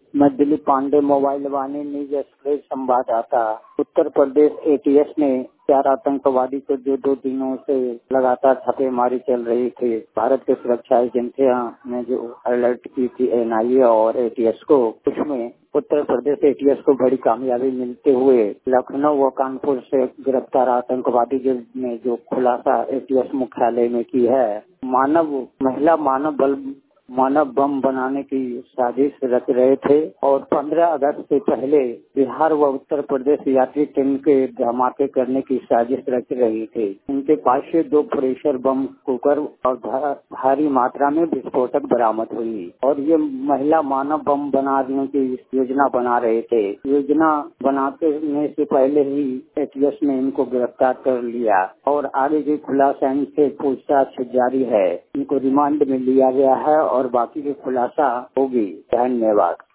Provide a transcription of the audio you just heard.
मैं Dilip Pandey, mobile Vaani news express संवाददाता। उत्तर प्रदेश ATS ने 4 आतंकवादी को जो 2 दिनों से लगातार छापेमारी चल रही थी, भारत की सुरक्षा एजेंसियां ने जो अलर्ट की थी एनआईए और एटीएस को, उसमें उत्तर प्रदेश एटीएस को बड़ी कामयाबी मिलते हुए लखनऊ व कानपुर से गिरफ्तार आतंकवादी ने जो खुलासा एटीएस मुख्यालय में की है, महिला मानव बम बनाने की साजिश रच रहे थे और 15 अगस्त से पहले बिहार व उत्तर प्रदेश यात्री ट्रेन के धमाके करने की साजिश रच रही थी। इनके पास से 2 प्रेशर बम कुकर और भारी मात्रा में विस्फोटक बरामद हुई और ये महिला मानव बम बनाने की योजना बना रहे थे। योजना बनाने से पहले ही एटीएस ने इनको गिरफ्तार कर लिया और आगे की खुलासा इनसे पूछताछ जारी है। इनको रिमांड में लिया गया है और बाकी की खुलासा होगी। धन्यवाद।